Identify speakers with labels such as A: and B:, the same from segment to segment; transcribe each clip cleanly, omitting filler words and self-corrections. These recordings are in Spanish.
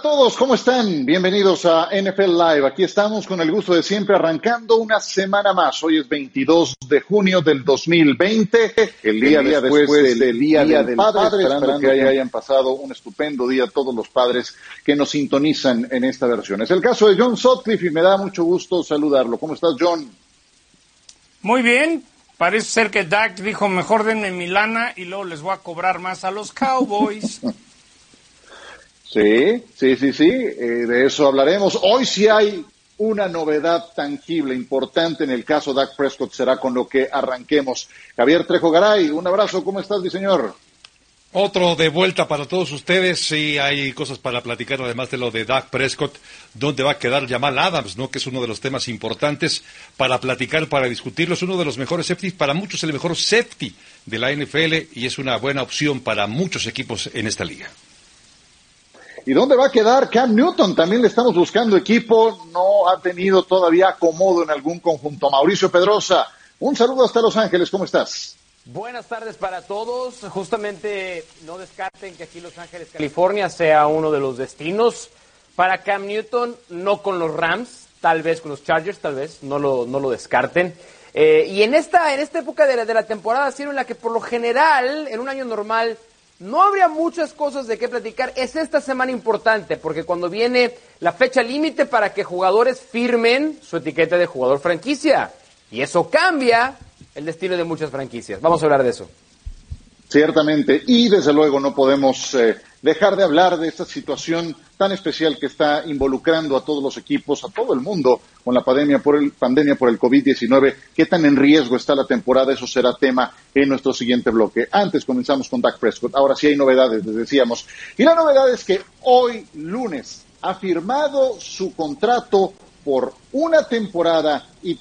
A: todos, ¿cómo están? Bienvenidos a NFL Live. Aquí estamos con el gusto de siempre, arrancando una semana más. Hoy es 22 de junio del 2020, el día después del Día del Padre, esperando que hayan pasado un estupendo día todos los padres que nos sintonizan en esta versión. Es el caso de John Sutcliffe y me da mucho gusto saludarlo. ¿Cómo estás, John?
B: Muy bien. Parece ser que Dak dijo, mejor denme mi lana y luego les voy a cobrar más a los Cowboys.
A: Sí, de eso hablaremos. Hoy sí hay una novedad tangible, importante en el caso Dak Prescott, será con lo que arranquemos. Javier Trejo Garay, un abrazo, ¿cómo estás, mi señor?
C: Otro de vuelta para todos ustedes, sí hay cosas para platicar, además de lo de Dak Prescott, dónde va a quedar Jamal Adams, ¿no? Que es uno de los temas importantes para platicar, para discutirlo, es uno de los mejores safeties, para muchos el mejor safety de la NFL y es una buena opción para muchos equipos en esta liga.
A: ¿Y dónde va a quedar Cam Newton? También le estamos buscando equipo, no ha tenido todavía acomodo en algún conjunto. Mauricio Pedrosa, un saludo hasta Los Ángeles, ¿cómo estás?
D: Buenas tardes para todos. Justamente no descarten que aquí Los Ángeles, California sea uno de los destinos para Cam Newton, no con los Rams, tal vez con los Chargers, tal vez, no lo descarten. Y en esta época de la temporada, así en la que por lo general, en un año normal, no habría muchas cosas de qué platicar. Es esta semana importante, porque cuando viene la fecha límite para que jugadores firmen su etiqueta de jugador franquicia, y eso cambia el destino de muchas franquicias. Vamos a hablar de eso.
A: Ciertamente, y desde luego no podemos dejar de hablar de esta situación tan especial que está involucrando a todos los equipos, a todo el mundo, con la pandemia por el COVID-19. ¿Qué tan en riesgo está la temporada? Eso será tema en nuestro siguiente bloque. Antes comenzamos con Dak Prescott. Ahora sí hay novedades, les decíamos. Y la novedad es que hoy, lunes, ha firmado su contrato por una temporada y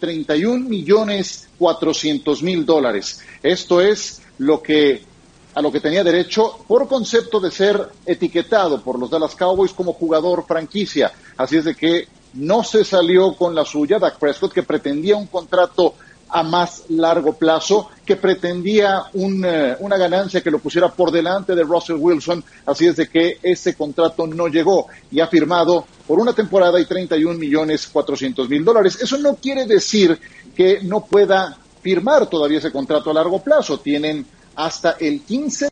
A: $31,400,000. Esto es a lo que tenía derecho por concepto de ser etiquetado por los Dallas Cowboys como jugador franquicia. Así es de que no se salió con la suya Dak Prescott, que pretendía un contrato a más largo plazo, que pretendía una ganancia que lo pusiera por delante de Russell Wilson. Así es de que ese contrato no llegó y ha firmado por una temporada y $31,400,000. Eso no quiere decir que no pueda firmar todavía ese contrato a largo plazo. Tienen hasta el 15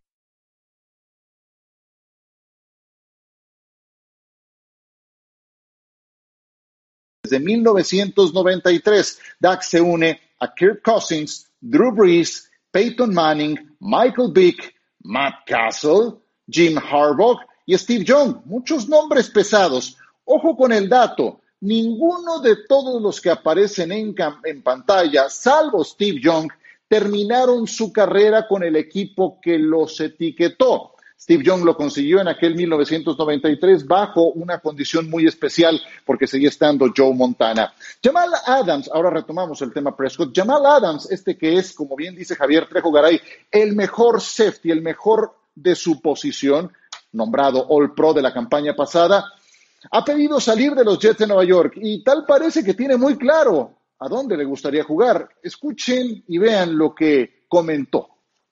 A: desde 1993. Dak se une a Kirk Cousins, Drew Brees, Peyton Manning, Michael Vick, Matt Castle, Jim Harbaugh y Steve Young. Muchos nombres pesados. Ojo con el dato. Ninguno de todos los que aparecen en pantalla, salvo Steve Young, terminaron su carrera con el equipo que los etiquetó. Steve Young lo consiguió en aquel 1993 bajo una condición muy especial porque seguía estando Joe Montana. Jamal Adams, ahora retomamos el tema Prescott. Jamal Adams, que es, como bien dice Javier Trejo Garay, el mejor safety, el mejor de su posición, nombrado All Pro de la campaña pasada, ha pedido salir de los Jets de Nueva York y tal parece que tiene muy claro a dónde le gustaría jugar. Escuchen y vean lo que comentó.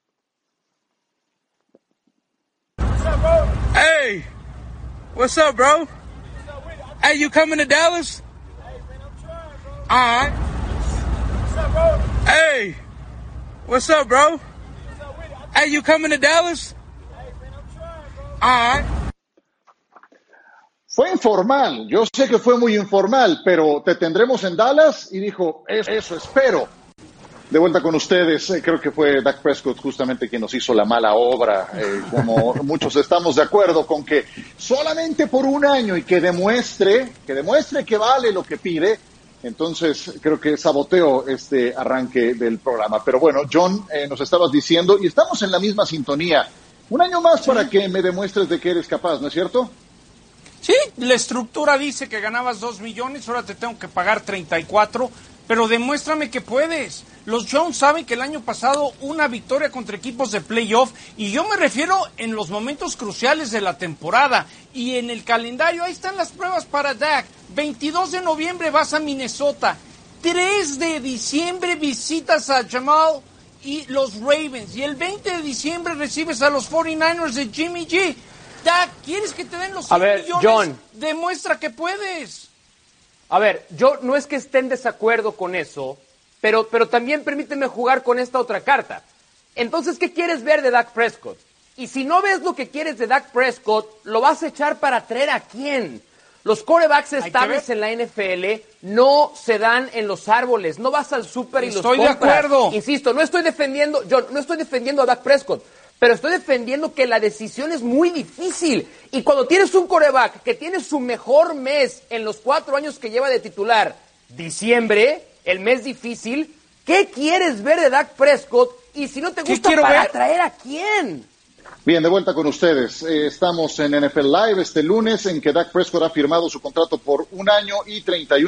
E: Hey, what's up, bro? Hey, you coming to Dallas? All right. Hey, what's up, bro? Hey, you coming to Dallas? All right.
A: Fue informal, yo sé que fue muy informal, pero te tendremos en Dallas, y dijo, eso espero. De vuelta con ustedes, creo que fue Dak Prescott justamente quien nos hizo la mala obra, como muchos estamos de acuerdo con que solamente por un año y que demuestre que vale lo que pide. Entonces creo que saboteó este arranque del programa. Pero bueno, John, nos estabas diciendo, y estamos en la misma sintonía, un año más para que me demuestres de que eres capaz, ¿no es cierto?
B: Sí, la estructura dice que ganabas 2 millones, ahora te tengo que pagar 34, pero demuéstrame que puedes. Los Jones saben que el año pasado una victoria contra equipos de playoff, y yo me refiero en los momentos cruciales de la temporada, y en el calendario, ahí están las pruebas para Dak. 22 de noviembre vas a Minnesota, 3 de diciembre visitas a Jamal y los Ravens, y el 20 de diciembre recibes a los 49ers de Jimmy G. Dak, ¿quieres que te den los 100 millones?
D: John.
B: Demuestra que puedes.
D: A ver, yo no es que esté en desacuerdo con eso, pero también permíteme jugar con esta otra carta. Entonces, ¿qué quieres ver de Dak Prescott? Y si no ves lo que quieres de Dak Prescott, ¿lo vas a echar para traer a quién? Los quarterbacks estables en la NFL no se dan en los árboles. No vas al súper y los compras.
B: Estoy de acuerdo.
D: Insisto, no estoy defendiendo a Dak Prescott, pero estoy defendiendo que la decisión es muy difícil. Y cuando tienes un quarterback que tiene su mejor mes en los 4 años que lleva de titular, diciembre, el mes difícil, ¿qué quieres ver de Dak Prescott? Y si no te gusta, ¿para traer a quién?
A: Bien, de vuelta con ustedes. Estamos en NFL Live este lunes en que Dak Prescott ha firmado su contrato por 1 año y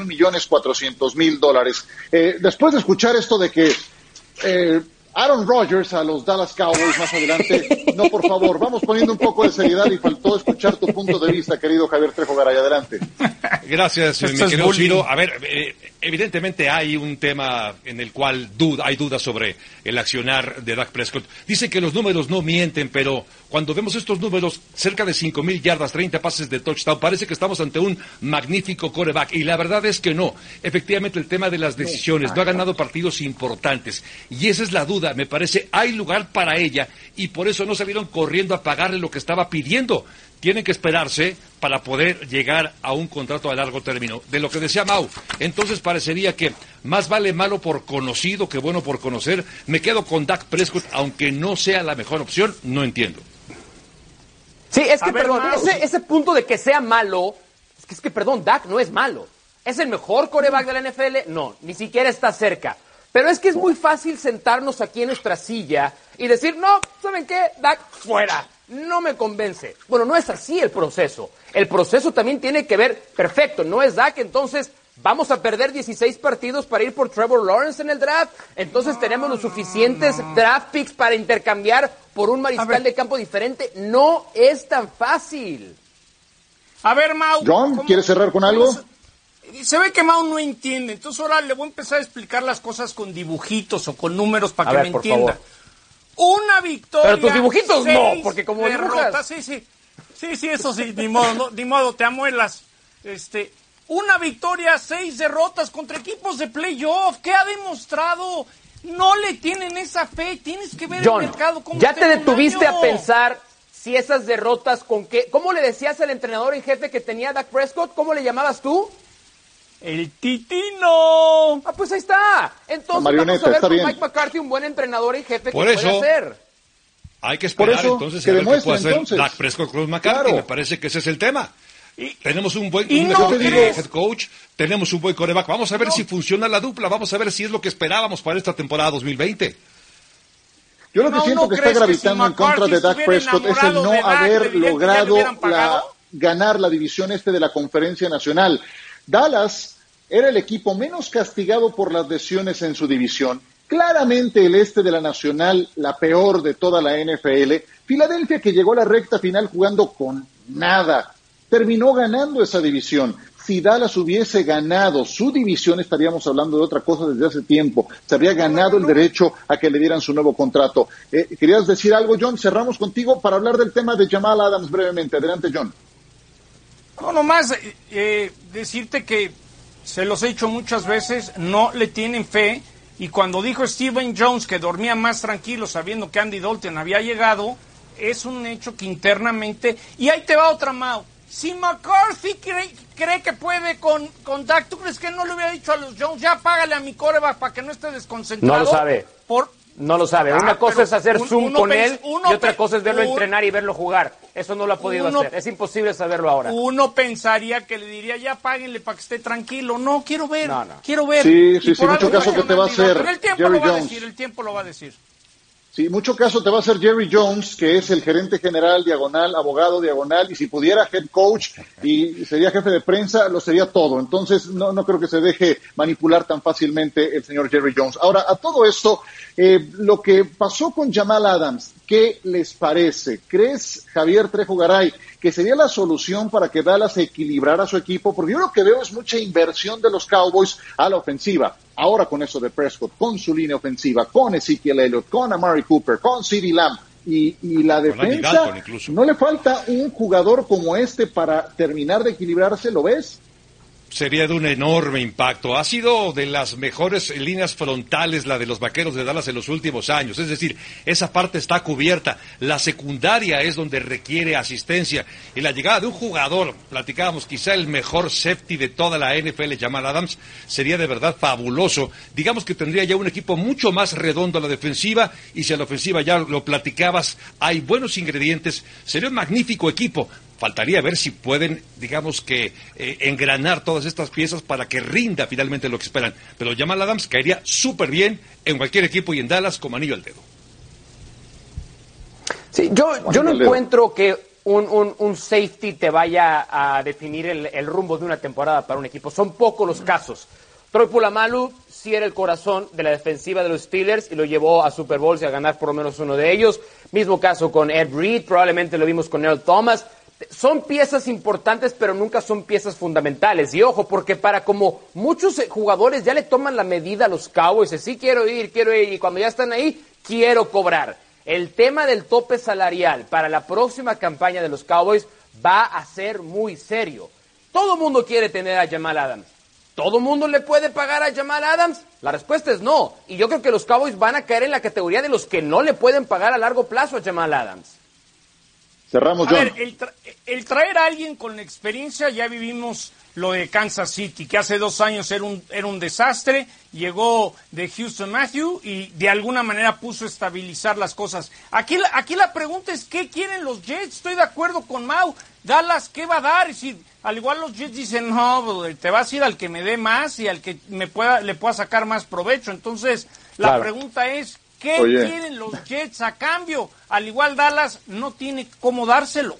A: $31,400,000. Después de escuchar esto de que Aaron Rodgers a los Dallas Cowboys más adelante, no, por favor, vamos poniendo un poco de seriedad y faltó escuchar tu punto de vista, querido Javier Trejo Garay. Adelante.
C: Gracias, mi querido Ciro. A ver, evidentemente hay un tema en el cual hay dudas sobre el accionar de Dak Prescott. Dicen que los números no mienten, pero cuando vemos estos números, cerca de 5,000 yardas, 30 pases de touchdown, parece que estamos ante un magnífico quarterback. Y la verdad es que no. Efectivamente, el tema de las decisiones, no ha ganado partidos importantes. Y esa es la duda. Me parece, hay lugar para ella y por eso no salieron corriendo a pagarle lo que estaba pidiendo. Tienen que esperarse para poder llegar a un contrato a largo término. De lo que decía Mau, entonces parecería que más vale malo por conocido que bueno por conocer. Me quedo con Dak Prescott, aunque no sea la mejor opción, no entiendo.
D: Sí, es que, perdón, ese punto de que sea malo, es que, perdón, Dak no es malo. ¿Es el mejor quarterback de la NFL? No, ni siquiera está cerca. Pero es que es muy fácil sentarnos aquí en nuestra silla y decir, no, ¿saben qué? Dak, fuera. No me convence. Bueno, no es así el proceso. El proceso también tiene que ver, perfecto, no es Dak, entonces vamos a perder 16 partidos para ir por Trevor Lawrence en el draft. Entonces tenemos los suficientes draft picks para intercambiar por un mariscal de campo diferente. No es tan fácil.
B: A ver, Mau.
A: John, ¿quieres cerrar con algo?
B: Se ve que Mau no entiende, entonces ahora le voy a empezar a explicar las cosas con dibujitos o con números para que me entienda.
D: Favor.
B: Una victoria.
D: Pero tus dibujitos no, porque como
B: derrotas, sí, eso sí, ni modo, te amuelas. Una victoria, 6 derrotas contra equipos de playoff. ¿Qué ha demostrado? No le tienen esa fe, tienes que ver
D: John,
B: el mercado como
D: ¿ya te detuviste a pensar si esas derrotas con qué? ¿Cómo le decías al entrenador en jefe que tenía Dak Prescott? ¿Cómo le llamabas tú?
B: El Titino.
D: Ah, pues ahí está. Entonces vamos a ver con Mike McCarthy un buen entrenador en jefe que puede hacer.
C: Hay que esperar entonces a ver qué puede hacer Dak Prescott con McCarthy. Claro. Me parece que ese es el tema. Tenemos un buen head coach, tenemos un buen quarterback. Vamos a ver si funciona la dupla, vamos a ver si es lo que esperábamos para esta temporada 2020.
A: Yo lo que siento que está gravitando en contra de Dak Prescott es el no haber logrado ganar la división de la Conferencia Nacional. Dallas era el equipo menos castigado por las lesiones en su división. Claramente el este de la Nacional, la peor de toda la NFL. Filadelfia, que llegó a la recta final jugando con nada, terminó ganando esa división. Si Dallas hubiese ganado su división, estaríamos hablando de otra cosa desde hace tiempo. Se habría ganado el derecho a que le dieran su nuevo contrato. ¿Querías decir algo, John? Cerramos contigo para hablar del tema de Jamal Adams brevemente. Adelante, John.
B: No, nomás decirte que se los he dicho muchas veces, no le tienen fe, y cuando dijo Stephen Jones que dormía más tranquilo sabiendo que Andy Dalton había llegado, es un hecho que internamente, y ahí te va otra, Mau, si McCarthy cree que puede con Dak, ¿tú crees que no le hubiera dicho a los Jones, ya págale a mi quarterback para que no esté desconcentrado?
D: No lo sabe. No lo sabe. Una cosa es hacer Zoom con él y otra cosa es verlo entrenar y verlo jugar. Eso no lo ha podido hacer. Es imposible saberlo ahora.
B: Uno pensaría que le diría, ya páguenle para que esté tranquilo. No, quiero ver. Quiero ver.
A: Sí, mucho caso que te va a hacer
B: pero el tiempo lo va a decir, el tiempo lo va a decir.
A: Sí, mucho caso te va a hacer Jerry Jones, que es el gerente general, diagonal, abogado, diagonal, y si pudiera head coach y sería jefe de prensa, lo sería todo. Entonces, no creo que se deje manipular tan fácilmente el señor Jerry Jones. Ahora, a todo esto, lo que pasó con Jamal Adams, ¿qué les parece? ¿Crees, Javier Trejo Garay, que sería la solución para que Dallas equilibrara su equipo? Porque yo lo que veo es mucha inversión de los Cowboys a la ofensiva. Ahora con eso de Prescott, con su línea ofensiva, con Ezekiel Elliott, con Amari Cooper, con CeeDee Lamb, y la
C: Con Andy
A: defensa,
C: Dalton incluso.
A: ¿no le falta un jugador como este para terminar de equilibrarse? ¿Lo ves?
C: Sería de un enorme impacto. Ha sido de las mejores líneas frontales la de los Vaqueros de Dallas en los últimos años. Es decir, esa parte está cubierta. La secundaria es donde requiere asistencia. Y la llegada de un jugador, platicábamos, quizá el mejor safety de toda la NFL, Jamal Adams, sería de verdad fabuloso. Digamos que tendría ya un equipo mucho más redondo a la defensiva, y si a la ofensiva ya lo platicabas, hay buenos ingredientes. Sería un magnífico equipo. Faltaría ver si pueden, digamos que, engranar todas estas piezas para que rinda finalmente lo que esperan. Pero Jamal Adams caería súper bien en cualquier equipo y en Dallas como anillo al dedo.
D: Sí, yo no encuentro que un safety te vaya a definir el rumbo de una temporada para un equipo. Son pocos los casos. Troy Polamalu sí era el corazón de la defensiva de los Steelers y lo llevó a Super Bowls y a ganar por lo menos uno de ellos. Mismo caso con Ed Reed, probablemente lo vimos con Earl Thomas. Son piezas importantes, pero nunca son piezas fundamentales. Y ojo, porque para como muchos jugadores ya le toman la medida a los Cowboys, sí quiero ir, y cuando ya están ahí, quiero cobrar. El tema del tope salarial para la próxima campaña de los Cowboys va a ser muy serio. Todo el mundo quiere tener a Jamal Adams. ¿Todo el mundo le puede pagar a Jamal Adams? La respuesta es no. Y yo creo que los Cowboys van a caer en la categoría de los que no le pueden pagar a largo plazo a Jamal Adams.
A: Cerramos,
B: A
A: John.
B: ver, el traer a alguien con experiencia, ya vivimos lo de Kansas City, que hace 2 años era un desastre, llegó de Houston Matthew y de alguna manera puso a estabilizar las cosas. Aquí la pregunta es, ¿qué quieren los Jets? Estoy de acuerdo con Mau. Dallas, ¿qué va a dar? Es decir, al igual los Jets dicen, no, te vas a ir al que me dé más y al que le pueda sacar más provecho. Entonces, la pregunta es, ¿qué quieren los Jets a cambio? Al igual Dallas no tiene cómo dárselo.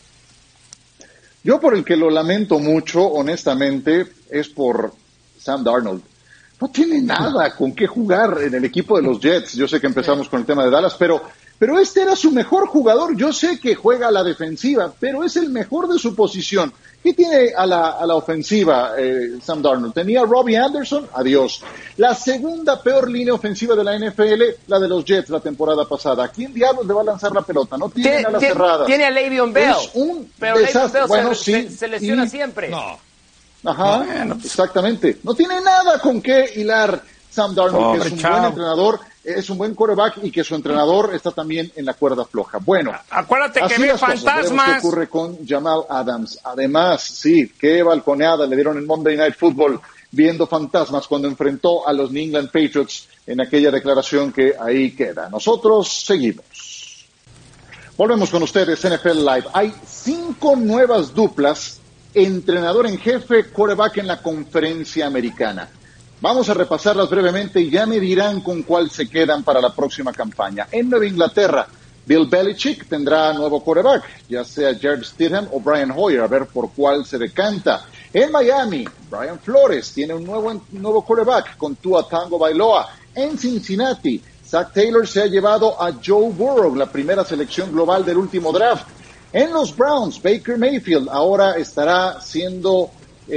A: Yo por el que lo lamento mucho, honestamente, es por Sam Darnold. No tiene nada con qué jugar en el equipo de los Jets. Yo sé que empezamos con el tema de Dallas, pero este era su mejor jugador. Yo sé que juega a la defensiva, pero es el mejor de su posición. ¿Qué tiene a la ofensiva Sam Darnold? Tenía a Robbie Anderson, adiós. La segunda peor línea ofensiva de la NFL, la de los Jets la temporada pasada. ¿A quién diablos le va a lanzar la pelota? No tienen a las cerradas.
D: Tiene a Le'Veon Bell,
A: es un
D: pero
A: desastre.
D: Le'Veon Bell
A: Bueno,
D: se lesiona siempre.
C: No.
A: Ajá, exactamente. No tiene nada con qué hilar Sam Darnold, que es un buen entrenador, es un buen quarterback y que su entrenador está también en la cuerda floja. Bueno,
B: acuérdate que ve fantasmas.
A: Veremos qué ocurre con Jamal Adams. Además, sí, qué balconeada le dieron en Monday Night Football viendo fantasmas cuando enfrentó a los New England Patriots en aquella declaración que ahí queda. Nosotros seguimos. Volvemos con ustedes, NFL Live. Hay 5 nuevas duplas, entrenador en jefe, quarterback en la conferencia americana. Vamos a repasarlas brevemente y ya me dirán con cuál se quedan para la próxima campaña. En Nueva Inglaterra, Bill Belichick tendrá nuevo quarterback, ya sea Jared Stidham o Brian Hoyer, a ver por cuál se decanta. En Miami, Brian Flores tiene un nuevo quarterback con Tua Tagovailoa. En Cincinnati, Zach Taylor se ha llevado a Joe Burrow, la primera selección global del último draft. En los Browns, Baker Mayfield ahora estará siendo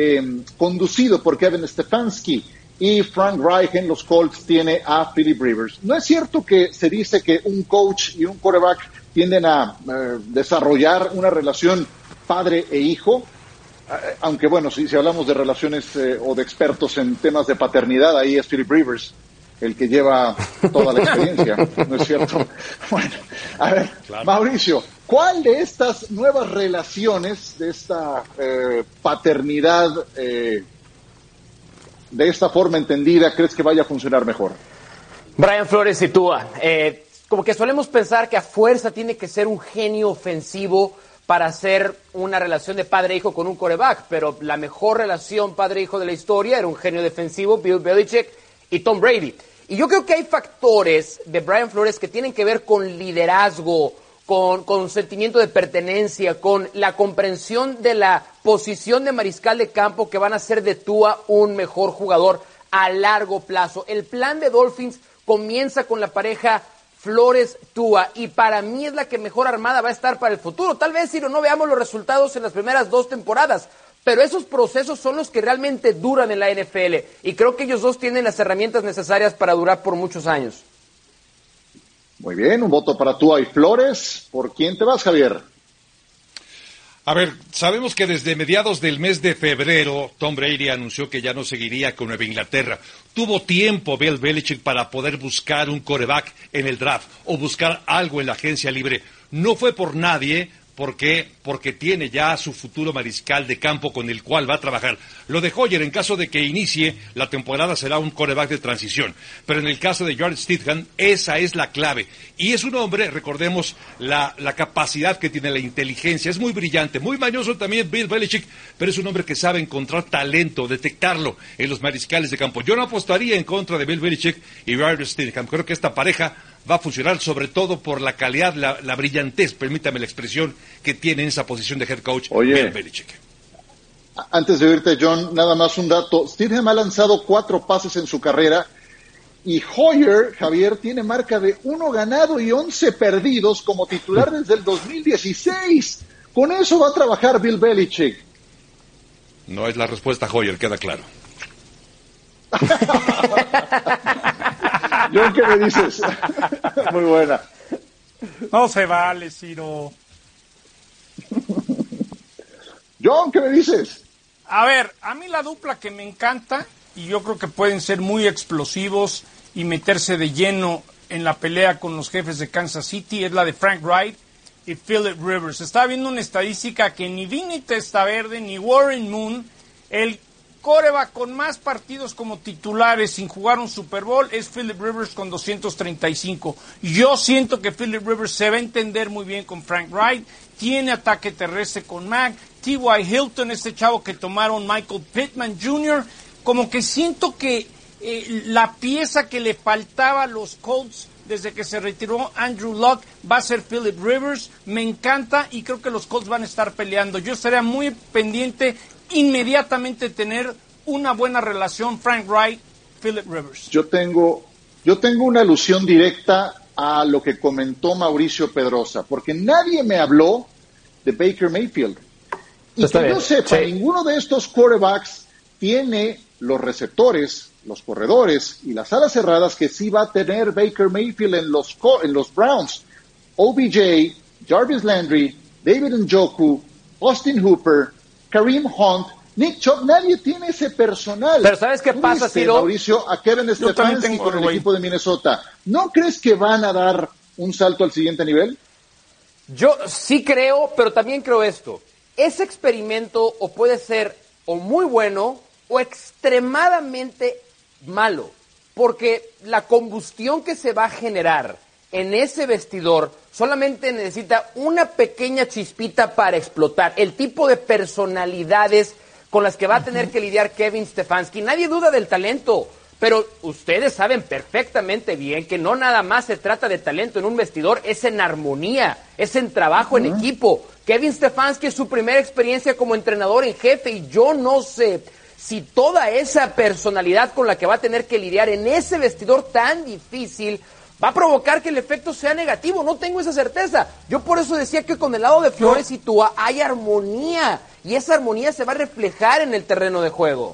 A: conducido por Kevin Stefanski. Y Frank Reich en los Colts tiene a Philip Rivers. No es cierto que se dice que un coach y un quarterback tienden a desarrollar una relación padre e hijo, aunque bueno, si hablamos de relaciones o de expertos en temas de paternidad, ahí es Philip Rivers el que lleva toda la experiencia, ¿no es cierto? Bueno, a ver, claro. Mauricio, ¿cuál de estas nuevas relaciones, de esta paternidad de esta forma entendida, crees que vaya a funcionar mejor?
D: Brian Flores y Tua. Como que solemos pensar que a fuerza tiene que ser un genio ofensivo para hacer una relación de padre-hijo con un quarterback, pero la mejor relación padre-hijo de la historia era un genio defensivo, Bill Belichick y Tom Brady. Y yo creo que hay factores de Brian Flores que tienen que ver con liderazgo, con sentimiento de pertenencia, con la comprensión de la posición de mariscal de campo que van a hacer de Tua un mejor jugador a largo plazo. El plan de Dolphins comienza con la pareja Flores-Tua y para mí es la que mejor armada va a estar para el futuro. Tal vez si no veamos los resultados en las primeras 2 temporadas, pero esos procesos son los que realmente duran en la NFL y creo que ellos dos tienen las herramientas necesarias para durar por muchos años.
A: Muy bien, un voto para Tua y Flores. ¿Por quién te vas, Javier?
C: A ver, sabemos que desde mediados del mes de febrero Tom Brady anunció que ya no seguiría con Nueva Inglaterra. Tuvo tiempo Bill Belichick para poder buscar un quarterback en el draft o buscar algo en la agencia libre. No fue por nadie. ¿Por qué? Porque tiene ya su futuro mariscal de campo con el cual va a trabajar. Lo de Hoyer, en caso de que inicie la temporada, será un quarterback de transición. Pero en el caso de Jarrett Stidham, esa es la clave. Y es un hombre, recordemos, la capacidad que tiene, la inteligencia. Es muy brillante, muy mañoso también Bill Belichick, pero es un hombre que sabe encontrar talento, detectarlo en los mariscales de campo. Yo no apostaría en contra de Bill Belichick y Jarrett Stidham. Creo que esta pareja va a funcionar sobre todo por la calidad, la brillantez, permítame la expresión, que tiene en esa posición de head coach Bill Belichick.
A: Antes de irte, John, nada más un dato. Stidham ha lanzado 4 pases en su carrera y Hoyer, Javier, tiene marca de 1 ganado y 11 perdidos como titular desde el 2016. Con eso va a trabajar Bill Belichick.
C: No es la respuesta, Hoyer, queda claro.
A: John, ¿qué me dices? Muy buena.
B: No se vale, Ciro.
A: John, ¿qué me dices?
B: A ver, a mí la dupla que me encanta, y yo creo que pueden ser muy explosivos y meterse de lleno en la pelea con los Jefes de Kansas City, es la de Frank Wright y Philip Rivers. Estaba viendo una estadística que ni Vinny Testaverde ni Warren Moon, el quarterback con más partidos como titulares sin jugar un Super Bowl, es Philip Rivers con 235. Yo siento que Philip Rivers se va a entender muy bien con Frank Wright, tiene ataque terrestre con Mac, T.Y. Hilton, este chavo que tomaron Michael Pittman Jr., como que siento que la pieza que le faltaba a los Colts desde que se retiró Andrew Luck va a ser Philip Rivers. Me encanta y creo que los Colts van a estar peleando. Yo estaría muy pendiente inmediatamente tener una buena relación Frank Wright, Philip Rivers.
A: Yo tengo una alusión directa a lo que comentó Mauricio Pedrosa, porque nadie me habló de Baker Mayfield. Y que yo sepa, ninguno de estos quarterbacks tiene los receptores, los corredores y las alas cerradas que sí va a tener Baker Mayfield en los Browns. OBJ, Jarvis Landry, David Njoku, Austin Hooper, Kareem Hunt, Nick Chubb, nadie tiene ese personal.
D: Pero ¿sabes qué pasa, Ciro?
A: Mauricio, a Kevin Stefanski con el equipo de Minnesota. ¿No crees que van a dar un salto al siguiente nivel?
D: Yo sí creo, pero también creo esto. Ese experimento o puede ser o muy bueno o extremadamente malo, porque la combustión que se va a generar en ese vestidor solamente necesita una pequeña chispita para explotar. El tipo de personalidades con las que va a tener que lidiar Kevin Stefanski, nadie duda del talento, pero ustedes saben perfectamente bien que no nada más se trata de talento en un vestidor, es en armonía, es en trabajo en equipo. Kevin Stefanski es su primera experiencia como entrenador en jefe y yo no sé si toda esa personalidad con la que va a tener que lidiar en ese vestidor tan difícil va a provocar que el efecto sea negativo. No tengo esa certeza. Yo por eso decía que con el lado de Flores y Tua hay armonía y esa armonía se va a reflejar en el terreno de juego.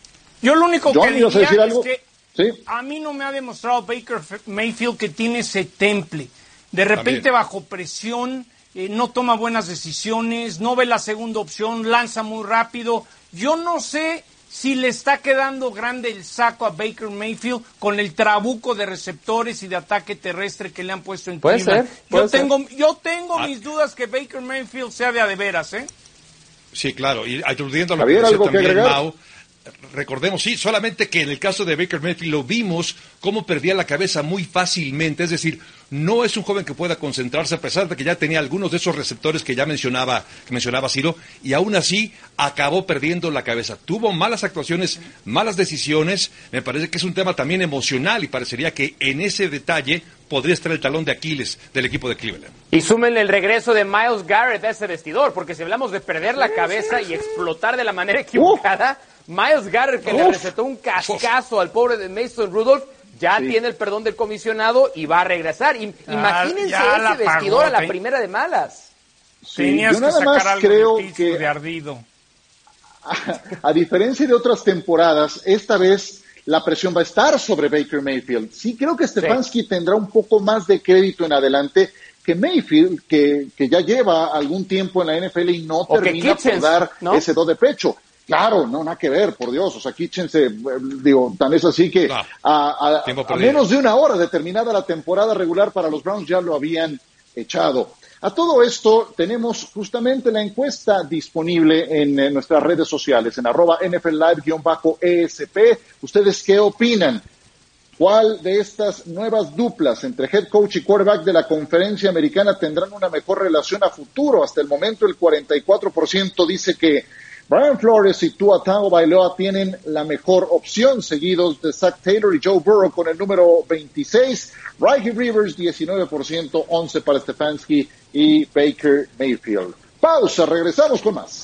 B: Yo lo único que diría es que
A: ¿sí?
B: A mí no me ha demostrado Baker Mayfield que tiene ese temple. De repente también bajo presión, no toma buenas decisiones, no ve la segunda opción, lanza muy rápido. Yo no sé si le está quedando grande el saco a Baker Mayfield con el trabuco de receptores y de ataque terrestre que le han puesto en Cleveland. Yo tengo mis dudas que Baker Mayfield sea de a de veras, ¿eh?
C: Sí, claro, y aturdiendo a lo
A: Javier,
C: que
A: ¿algo
C: decía
A: que
C: también
A: agregar?
C: Mau, recordemos, sí, solamente que en el caso de Baker Mayfield lo vimos cómo perdía la cabeza muy fácilmente, es decir, no es un joven que pueda concentrarse a pesar de que ya tenía algunos de esos receptores que ya mencionaba Ciro, y aún así acabó perdiendo la cabeza. Tuvo malas actuaciones, malas decisiones, me parece que es un tema también emocional y parecería que en ese detalle podría estar el talón de Aquiles del equipo de Cleveland.
D: Y súmenle el regreso de Myles Garrett a ese vestidor, porque si hablamos de perder la cabeza y explotar de la manera equivocada, Myles Garrett, que le recetó un cascazo al pobre de Mason Rudolph, ya tiene el perdón del comisionado y va a regresar. Imagínense ese vestidor a la primera de malas.
B: Tenías
A: yo nada
B: que
A: más
B: sacar algo
A: creo
B: de
A: que
B: de ardido.
A: A diferencia de otras temporadas, esta vez la presión va a estar sobre Baker Mayfield. Sí creo que Stefanski tendrá un poco más de crédito en adelante que Mayfield, que ya lleva algún tiempo en la NFL y no termina por dar ese do de pecho. Claro, no, nada que ver, por Dios. O sea, Kitchens, tan es así que a menos de una hora de terminada la temporada regular para los Browns ya lo habían echado. A todo esto tenemos justamente la encuesta disponible en nuestras redes sociales, en @NFLlive_ESP. ¿Ustedes qué opinan? ¿Cuál de estas nuevas duplas entre head coach y quarterback de la conferencia americana tendrán una mejor relación a futuro? Hasta el momento el 44% dice que Brian Flores y Tua Tagovailoa tienen la mejor opción, seguidos de Zach Taylor y Joe Burrow con el número 26. Raheem Rivers, 19%, 11% para Stefanski y Baker Mayfield. Pausa, regresamos con más.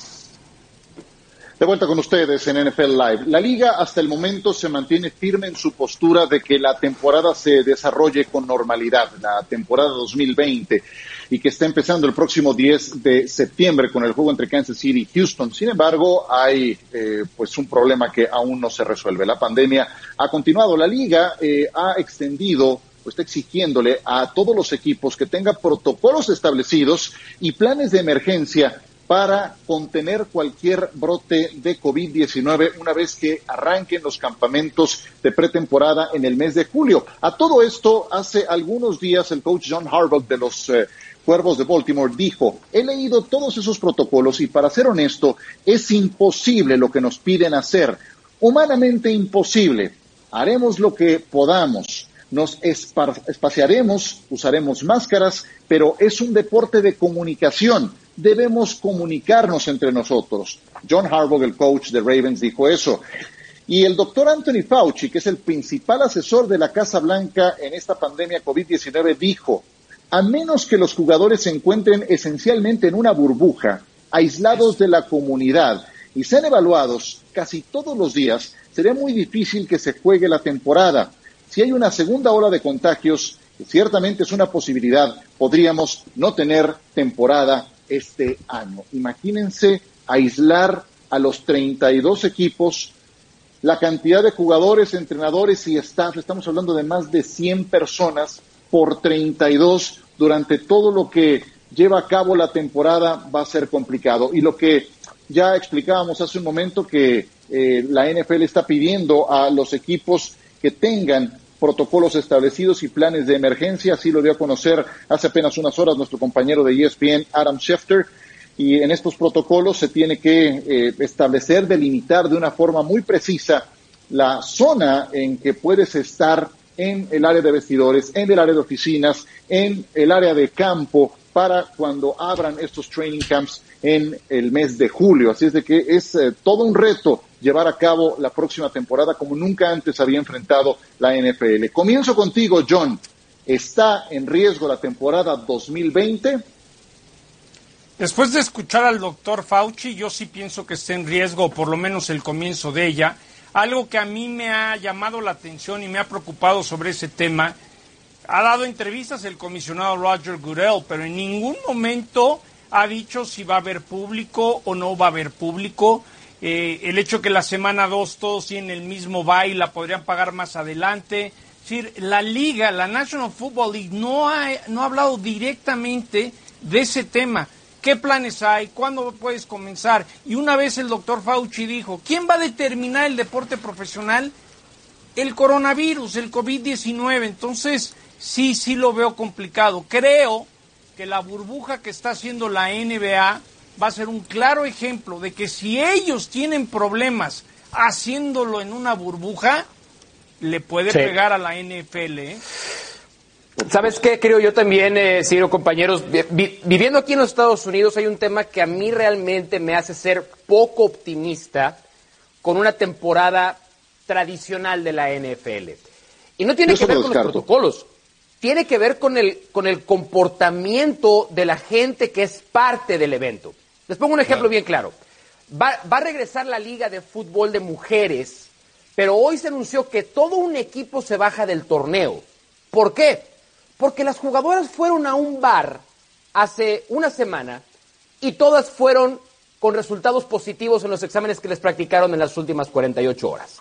A: De vuelta con ustedes en NFL Live. La liga hasta el momento se mantiene firme en su postura de que la temporada se desarrolle con normalidad, la temporada 2020, y que está empezando el próximo 10 de septiembre con el juego entre Kansas City y Houston. Sin embargo, hay pues un problema que aún no se resuelve. La pandemia ha continuado. La liga ha extendido o está exigiéndole a todos los equipos que tengan protocolos establecidos y planes de emergencia para contener cualquier brote de COVID-19 una vez que arranquen los campamentos de pretemporada en el mes de julio. A todo esto, hace algunos días el coach John Harbaugh de los Cuervos de Baltimore dijo: he leído todos esos protocolos y, para ser honesto, es imposible lo que nos piden hacer, humanamente imposible. Haremos lo que podamos. Nos espaciaremos, usaremos máscaras, pero es un deporte de comunicación. Debemos comunicarnos entre nosotros. John Harbaugh, el coach de Ravens, dijo eso. Y el doctor Anthony Fauci, que es el principal asesor de la Casa Blanca en esta pandemia COVID-19, dijo: a menos que los jugadores se encuentren esencialmente en una burbuja, aislados de la comunidad y sean evaluados casi todos los días, sería muy difícil que se juegue la temporada. Si hay una segunda ola de contagios, que ciertamente es una posibilidad, podríamos no tener temporada este año. Imagínense aislar a los 32 equipos, la cantidad de jugadores, entrenadores y staff, estamos hablando de más de 100 personas por 32 durante todo lo que lleva a cabo la temporada. Va a ser complicado. Y lo que ya explicábamos hace un momento, que la NFL está pidiendo a los equipos que tengan protocolos establecidos y planes de emergencia. Así lo dio a conocer hace apenas unas horas nuestro compañero de ESPN, Adam Schefter, y en estos protocolos se tiene que establecer, delimitar de una forma muy precisa la zona en que puedes estar en el área de vestidores, en el área de oficinas, en el área de campo, para cuando abran estos training camps en el mes de julio. Así es de que es todo un reto llevar a cabo la próxima temporada como nunca antes había enfrentado la NFL. Comienzo contigo, John. ¿Está en riesgo la temporada 2020?
B: Después de escuchar al doctor Fauci, yo sí pienso que está en riesgo, por lo menos el comienzo de ella. Algo que a mí me ha llamado la atención y me ha preocupado sobre ese tema: ha dado entrevistas el comisionado Roger Goodell, pero en ningún momento ha dicho si va a haber público o no va a haber público. El hecho que la semana 2 todos tienen el mismo bye, la podrían pagar más adelante. Es decir, la liga, la National Football League, no ha hablado directamente de ese tema. ¿Qué planes hay? ¿Cuándo puedes comenzar? Y una vez el doctor Fauci dijo: ¿quién va a determinar el deporte profesional? El coronavirus, el COVID-19. Entonces, sí lo veo complicado. Creo que la burbuja que está haciendo la NBA va a ser un claro ejemplo de que si ellos tienen problemas haciéndolo en una burbuja, le puede pegar a la NFL, ¿eh?
D: ¿Sabes qué? Creo yo también, Ciro, compañeros, viviendo aquí en los Estados Unidos hay un tema que a mí realmente me hace ser poco optimista con una temporada tradicional de la NFL. Y no tiene que ver con los protocolos, tiene que ver con el comportamiento de la gente que es parte del evento. Les pongo un ejemplo bien claro. Va a regresar la Liga de Fútbol de Mujeres, pero hoy se anunció que todo un equipo se baja del torneo. ¿Por qué? Porque las jugadoras fueron a un bar hace una semana y todas fueron con resultados positivos en los exámenes que les practicaron en las últimas 48 horas.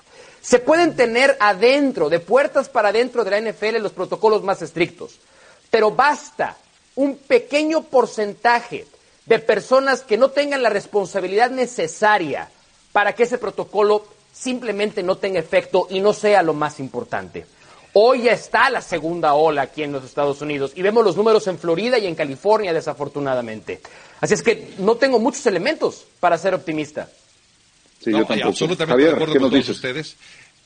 D: Se pueden tener adentro, de puertas para adentro de la NFL, los protocolos más estrictos, pero basta un pequeño porcentaje de personas que no tengan la responsabilidad necesaria para que ese protocolo simplemente no tenga efecto y no sea lo más importante. Hoy ya está la segunda ola aquí en los Estados Unidos y vemos los números en Florida y en California, desafortunadamente. Así es que no tengo muchos elementos para ser optimista.
A: Sí,
C: no,
A: yo tampoco.
C: absolutamente
A: Javier,
C: de acuerdo
A: ¿qué
C: con
A: nos
C: todos
A: dices?
C: ustedes.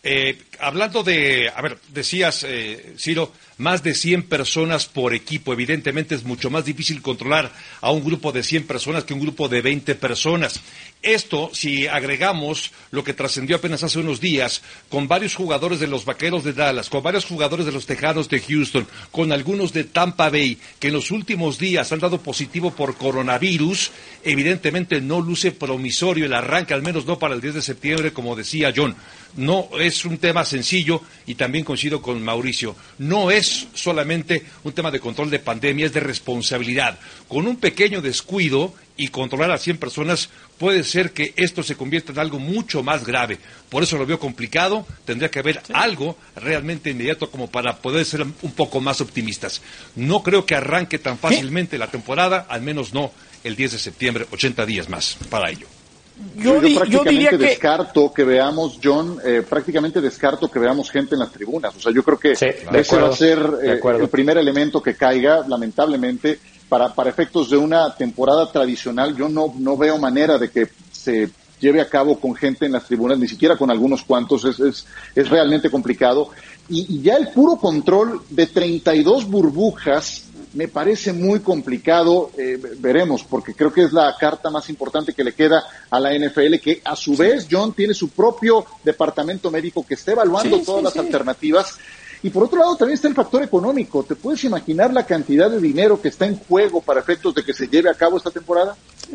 C: Hablando de, a ver, decías, Ciro, más de 100 personas por equipo. Evidentemente es mucho más difícil controlar a un grupo de 100 personas que un grupo de 20 personas. Esto, si agregamos lo que trascendió apenas hace unos días, con varios jugadores de los Vaqueros de Dallas, con varios jugadores de los Tejanos de Houston, con algunos de Tampa Bay, que en los últimos días han dado positivo por coronavirus, evidentemente no luce promisorio el arranque, al menos no para el 10 de septiembre, como decía John. No es un tema sencillo, y también coincido con Mauricio, no es solamente un tema de control de pandemia, es de responsabilidad. Con un pequeño descuido y controlar a 100 personas, puede ser que esto se convierta en algo mucho más grave. Por eso lo veo complicado, tendría que haber algo realmente inmediato como para poder ser un poco más optimistas. No creo que arranque tan fácilmente la temporada, al menos no el 10 de septiembre, 80 días más para ello.
A: Yo prácticamente descarto que veamos, John, prácticamente descarto que veamos gente en las tribunas. O sea, yo creo que ese va a ser el primer elemento que caiga, lamentablemente. Para efectos de una temporada tradicional, yo no veo manera de que se lleve a cabo con gente en las tribunas, ni siquiera con algunos cuantos, es realmente complicado. Y ya el puro control de 32 burbujas me parece muy complicado, veremos, porque creo que es la carta más importante que le queda a la NFL, que a su vez, John, tiene su propio departamento médico que está evaluando todas las alternativas. Y por otro lado también está el factor económico. ¿Te puedes imaginar la cantidad de dinero que está en juego para efectos de que se lleve a cabo esta temporada?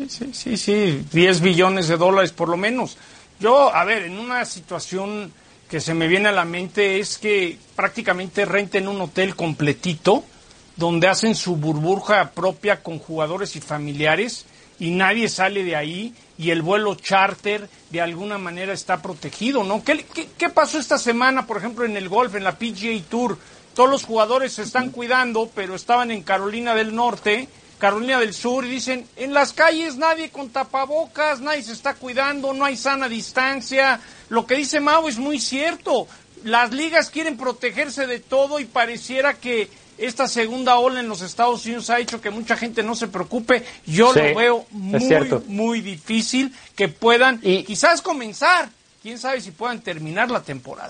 B: Sí, 10 billones de dólares por lo menos. Yo, a ver, en una situación que se me viene a la mente es que prácticamente renten un hotel completito, donde hacen su burbuja propia con jugadores y familiares, y nadie sale de ahí, y el vuelo charter de alguna manera está protegido, ¿no? ¿Qué pasó esta semana, por ejemplo, en el golf, en la PGA Tour? Todos los jugadores se están cuidando, pero estaban en Carolina del Norte, Carolina del Sur, y dicen, en las calles nadie con tapabocas, nadie se está cuidando, no hay sana distancia. Lo que dice Mau es muy cierto. Las ligas quieren protegerse de todo y pareciera que esta segunda ola en los Estados Unidos ha hecho que mucha gente no se preocupe. Yo lo veo muy difícil que puedan quizás comenzar. Quién sabe si puedan terminar la temporada.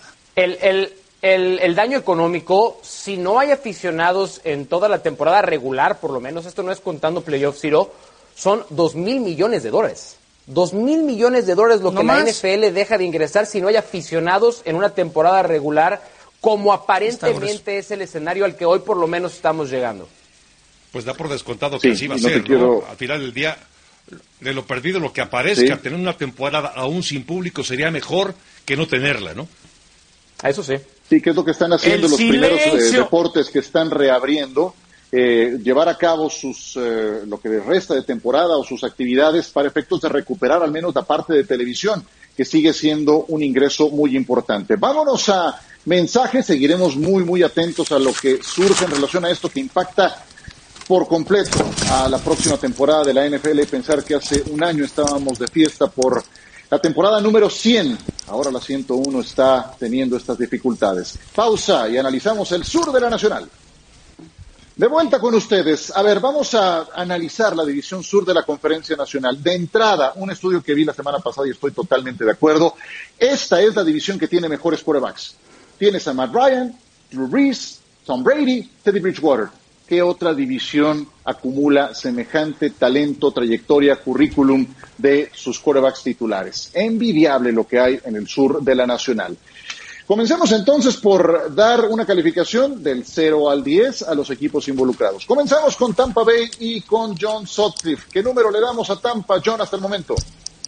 D: El daño económico, si no hay aficionados en toda la temporada regular, por lo menos, esto no es contando playoffs, Ciro, son $2,000 millones. $2,000 millones lo que la NFL deja de ingresar si no hay aficionados en una temporada regular, como aparentemente es el escenario al que hoy por lo menos estamos llegando.
C: Pues da por descontado que así va a ser, ¿no? Al final del día, de lo perdido, lo que aparezca, tener una temporada aún sin público sería mejor que no tenerla, ¿no?
D: Eso sí.
A: Sí, que es lo que están haciendo los primeros deportes que están reabriendo, llevar a cabo lo que les resta de temporada o sus actividades para efectos de recuperar al menos la parte de televisión, que sigue siendo un ingreso muy importante. Vámonos a mensajes, seguiremos muy atentos a lo que surge en relación a esto que impacta por completo a la próxima temporada de la NFL. Pensar que hace un año estábamos de fiesta por la temporada número 100, ahora la 101 está teniendo estas dificultades. Pausa y analizamos el sur de la Nacional. De vuelta con ustedes. A ver, vamos a analizar la división sur de la Conferencia Nacional. De entrada, un estudio que vi la semana pasada y estoy totalmente de acuerdo. Esta es la división que tiene mejores quarterbacks. Tienes a Matt Ryan, Drew Brees, Tom Brady, Teddy Bridgewater. ¿Qué otra división acumula semejante talento, trayectoria, currículum de sus quarterbacks titulares? Envidiable lo que hay en el sur de la Nacional. Comencemos entonces por dar una calificación del 0 al 10 a los equipos involucrados. Comenzamos con Tampa Bay y con John Sutcliffe. ¿Qué número le damos a Tampa, John, hasta el momento?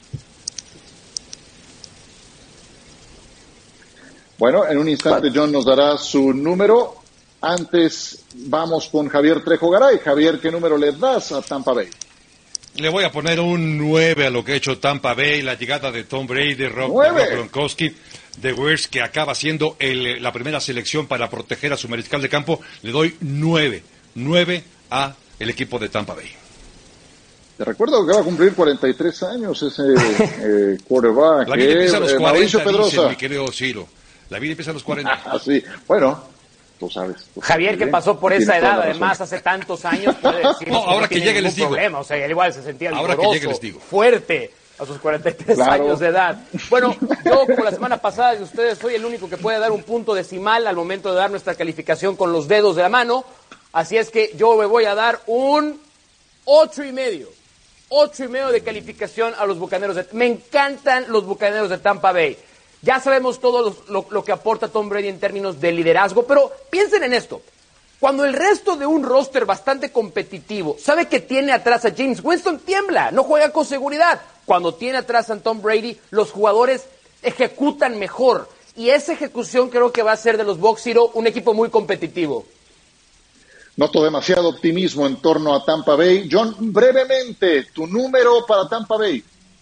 A: Bueno, en un instante John nos dará su número. Antes vamos con Javier Trejo Garay. Javier, ¿qué número le das a Tampa Bay?
C: Le voy a poner un 9 a lo que ha hecho Tampa Bay, la llegada de Tom Brady, Rob Gronkowski. de Wirtz, que acaba siendo la primera selección para proteger a su mariscal de campo, le doy 9 a el equipo de Tampa Bay.
A: Te recuerdo que va a cumplir 43 años ese quarterback.
C: La vida empieza a los 40,
A: Mauricio Pedrosa.
C: dice mi querido Ciro. La vida empieza a los 40.
A: Sí, bueno, tú sabes.
D: Javier, que pasó por esa edad, además, hace tantos años, puede decir
C: No, ahora que llegue les digo.
D: Problema. O sea, él igual se sentía
C: ahora
D: vigoroso,
C: que llegue les digo.
D: fuerte a sus 43 años de edad. Bueno, yo, como la semana pasada de ustedes, soy el único que puede dar un punto decimal al momento de dar nuestra calificación con los dedos de la mano. Así es que yo me voy a dar un 8.5. 8.5 de calificación a los Bucaneros. Me encantan los Bucaneros de Tampa Bay. Ya sabemos todo lo que aporta Tom Brady en términos de liderazgo, pero piensen en esto. Cuando el resto de un roster bastante competitivo sabe que tiene atrás a James Winston, tiembla, no juega con seguridad. Cuando tiene atrás a Tom Brady, los jugadores ejecutan mejor. Y esa ejecución creo que va a ser de los Bucs, Ciro, un equipo muy competitivo.
A: Noto demasiado optimismo en torno a Tampa Bay. John, brevemente, tu número para Tampa Bay.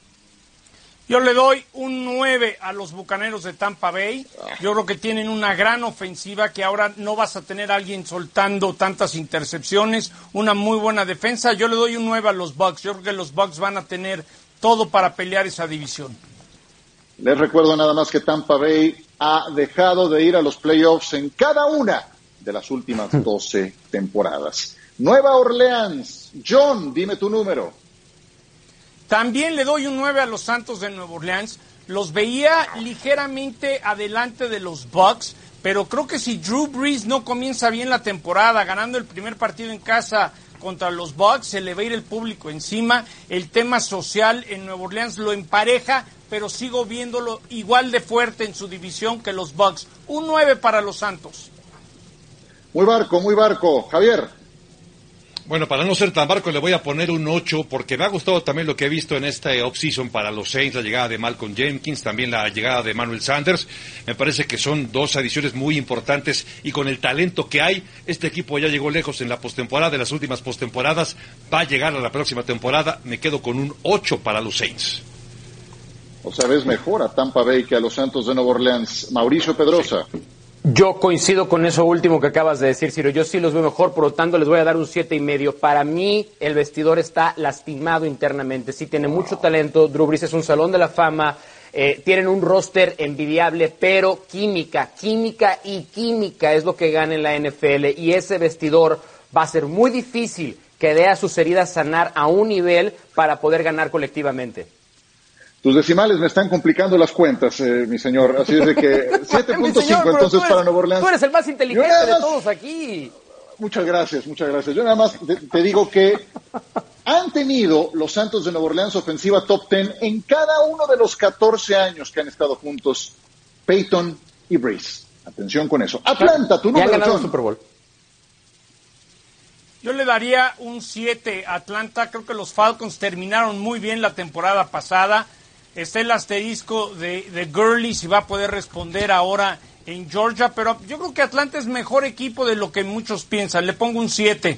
B: Yo le doy un 9 a los Bucaneros de Tampa Bay. Yo creo que tienen una gran ofensiva, que ahora no vas a tener a alguien soltando tantas intercepciones, una muy buena defensa. Yo le doy un 9 a los Bucs. Yo creo que los Bucs van a tener todo para pelear esa división.
A: Les recuerdo nada más que Tampa Bay ha dejado de ir a los playoffs en cada una de las últimas 12 temporadas. Nueva Orleans. John, dime tu número.
B: También le doy un 9 a los Santos de Nueva Orleans. Los veía ligeramente adelante de los Bucs, pero creo que si Drew Brees no comienza bien la temporada, ganando el primer partido en casa contra los Bucs, se le va a ir el público encima. El tema social en Nueva Orleans lo empareja, pero sigo viéndolo igual de fuerte en su división que los Bucs. Un 9 para los Santos.
A: Muy barco. Javier.
C: Bueno, para no ser tan barco le voy a poner un 8, porque me ha gustado también lo que he visto en esta offseason para los Saints, la llegada de Malcolm Jenkins, también la llegada de Manuel Sanders. Me parece que son dos adiciones muy importantes, y con el talento que hay, este equipo ya llegó lejos en la postemporada, de las últimas postemporadas, va a llegar a la próxima temporada. Me quedo con un 8 para los Saints.
A: O sea, ves mejor a Tampa Bay que a los Santos de Nueva Orleans. Mauricio Pedrosa.
C: Sí.
D: Yo coincido con eso último que acabas de decir, Ciro. Yo sí los veo mejor, por lo tanto les voy a dar un 7.5. Para mí, el vestidor está lastimado internamente. Sí tiene mucho talento. Drew Brees es un salón de la fama. Tienen un roster envidiable, pero química es lo que gana en la NFL. Y ese vestidor va a ser muy difícil que dé a sus heridas sanar a un nivel para poder ganar colectivamente.
A: Tus decimales me están complicando las cuentas, mi señor. Así es de que 7.5 entonces para Nueva Orleans.
D: Tú eres el más inteligente de todos aquí.
A: Muchas gracias. Yo nada más te digo que han tenido los Santos de Nueva Orleans ofensiva top 10 en cada uno de los 14 años que han estado juntos Peyton y Brees. Atención con eso. Atlanta, tu número,
D: ya ganaron
A: John.
D: Super Bowl.
B: Yo le daría un 7 a Atlanta. Creo que los Falcons terminaron muy bien la temporada pasada. Está el asterisco de Gurley, si va a poder responder ahora en Georgia, pero yo creo que Atlanta es mejor equipo de lo que muchos piensan. Le pongo un 7.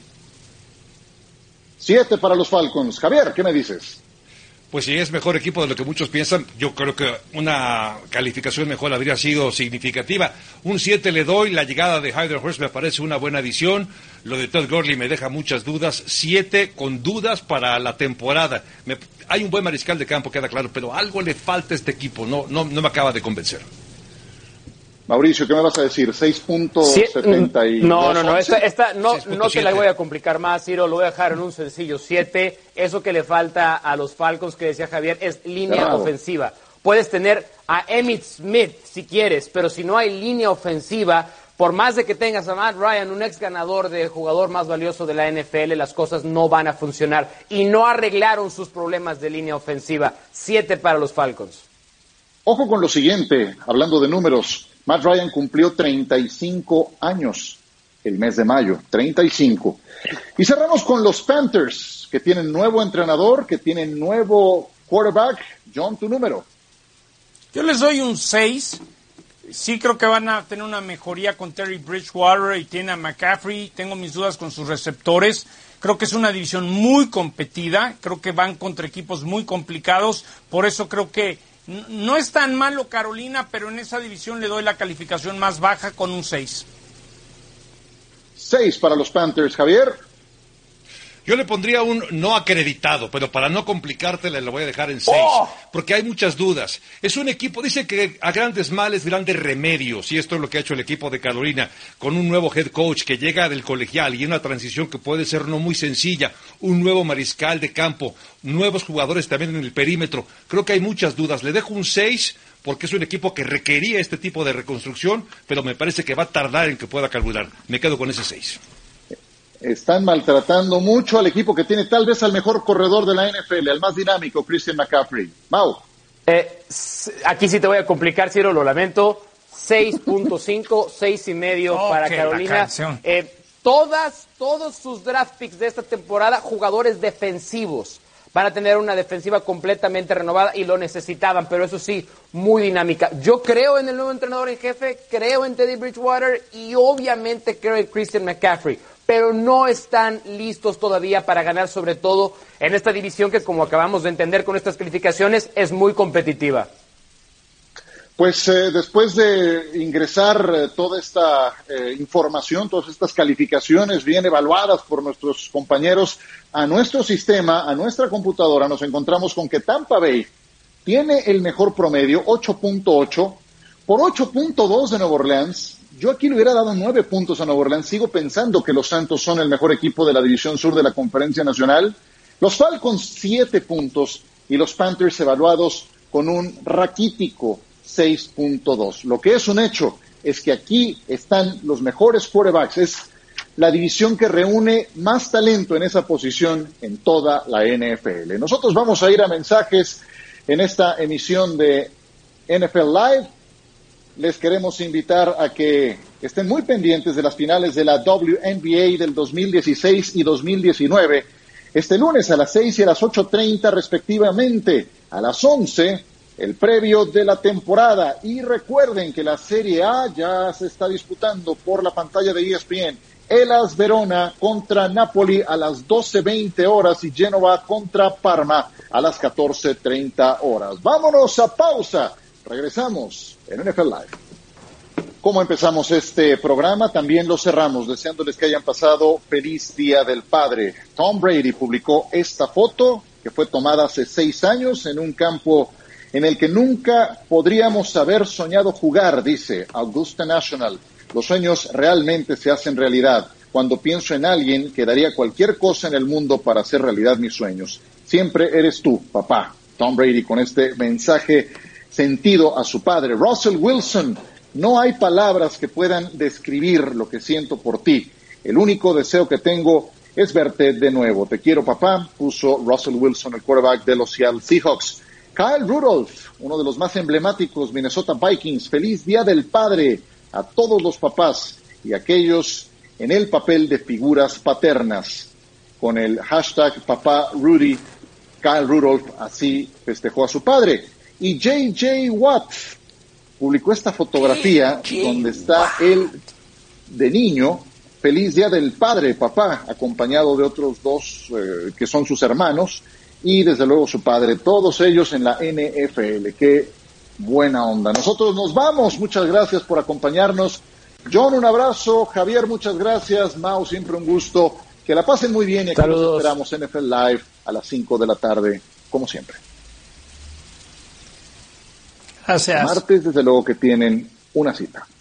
A: 7 para los Falcons. Javier, ¿qué me dices?
C: Pues si es mejor equipo de lo que muchos piensan, yo creo que una calificación mejor habría sido significativa. Un 7 le doy. La llegada de Hayden Hurst me parece una buena adición. Lo de Todd Gurley me deja muchas dudas. 7 con dudas para la temporada. Hay un buen mariscal de campo, queda claro, pero algo le falta a este equipo. No me acaba de convencer.
A: Mauricio, ¿qué me vas a decir? 6.72.
D: No, esta no
C: 6.7.
D: te la voy a complicar más, Ciro, lo voy a dejar en un sencillo 7. Eso que le falta a los Falcons, que decía Javier, es línea ofensiva. Puedes tener a Emmitt Smith si quieres, pero si no hay línea ofensiva, por más de que tengas a Matt Ryan, un ex ganador de jugador más valioso de la NFL, las cosas no van a funcionar. Y no arreglaron sus problemas de línea ofensiva. 7 para los Falcons.
A: Ojo con lo siguiente, hablando de números. Matt Ryan cumplió 35 años el mes de mayo, 35. Y cerramos con los Panthers, que tienen nuevo entrenador, que tienen nuevo quarterback. John, tu número.
B: Yo les doy un 6. Sí creo que van a tener una mejoría con Terry Bridgewater y tiene a McCaffrey. Tengo mis dudas con sus receptores. Creo que es una división muy competida. Creo que van contra equipos muy complicados. Por eso creo que No es tan malo Carolina, pero en esa división le doy la calificación más baja con un 6.
A: 6 para los Panthers, Javier.
C: Yo le pondría un no acreditado, pero para no complicártela le voy a dejar en 6, porque hay muchas dudas. Es un equipo, dice que a grandes males, grandes remedios, y esto es lo que ha hecho el equipo de Carolina, con un nuevo head coach que llega del colegial y una transición que puede ser no muy sencilla, un nuevo mariscal de campo, nuevos jugadores también en el perímetro. Creo que hay muchas dudas. Le dejo un 6 porque es un equipo que requería este tipo de reconstrucción, pero me parece que va a tardar en que pueda carburar. Me quedo con ese 6.
A: Están maltratando mucho al equipo que tiene tal vez al mejor corredor de la NFL, al más dinámico, Christian McCaffrey. Mau.
D: Aquí sí te voy a complicar, Ciro, lo lamento. 6.5, 6.5 para Carolina. Todos sus draft picks de esta temporada, jugadores defensivos. Van a tener una defensiva completamente renovada y lo necesitaban, pero eso sí, muy dinámica. Yo creo en el nuevo entrenador en jefe, creo en Teddy Bridgewater y obviamente creo en Christian McCaffrey, pero no están listos todavía para ganar, sobre todo en esta división que, como acabamos de entender con estas calificaciones, es muy competitiva.
A: Pues después de ingresar toda esta información, todas estas calificaciones bien evaluadas por nuestros compañeros a nuestro sistema, a nuestra computadora, nos encontramos con que Tampa Bay tiene el mejor promedio, 8.8, por 8.2 de Nueva Orleans. Yo aquí le hubiera dado 9 puntos a Nueva Orleans. Sigo pensando que los Santos son el mejor equipo de la División Sur de la Conferencia Nacional. Los Falcons, 7 puntos, y los Panthers evaluados con un raquítico 6.2. Lo que es un hecho es que aquí están los mejores quarterbacks. Es la división que reúne más talento en esa posición en toda la NFL. Nosotros vamos a ir a mensajes en esta emisión de NFL Live. Les queremos invitar a que estén muy pendientes de las finales de la WNBA del 2016 y 2019. Este lunes a las 6 y a las 8:30 respectivamente. A las 11, el previo de la temporada. Y recuerden que la Serie A ya se está disputando por la pantalla de ESPN. Hellas Verona contra Napoli a las 12:20 horas y Génova contra Parma a las 14:30 horas. Vámonos a pausa. Regresamos en NFL Live. ¿Cómo empezamos este programa? También lo cerramos deseándoles que hayan pasado feliz Día del Padre. Tom Brady publicó esta foto que fue tomada hace 6 años en un campo en el que nunca podríamos haber soñado jugar, dice Augusta National. Los sueños realmente se hacen realidad. Cuando pienso en alguien que daría cualquier cosa en el mundo para hacer realidad mis sueños. Siempre eres tú, papá. Tom Brady con este mensaje sentido a su padre. Russell Wilson, no hay palabras que puedan describir lo que siento por ti. El único deseo que tengo es verte de nuevo. Te quiero, papá, puso Russell Wilson, el quarterback de los Seattle Seahawks. Kyle Rudolph, uno de los más emblemáticos Minnesota Vikings. Feliz Día del Padre a todos los papás y aquellos en el papel de figuras paternas. Con el hashtag Papá Rudy, Kyle Rudolph así festejó a su padre. Y J.J. Watt publicó esta fotografía donde está él de niño. Feliz Día del Padre, papá, acompañado de otros 2 que son sus hermanos y desde luego su padre, todos ellos en la NFL. Qué buena onda. Nosotros nos vamos, muchas gracias por acompañarnos. John, un abrazo. Javier, muchas gracias. Mau, siempre un gusto. Que la pasen muy bien y aquí nos esperamos en NFL Live a las 5 de la tarde, como siempre.
B: Gracias.
A: Martes, desde luego que tienen una cita.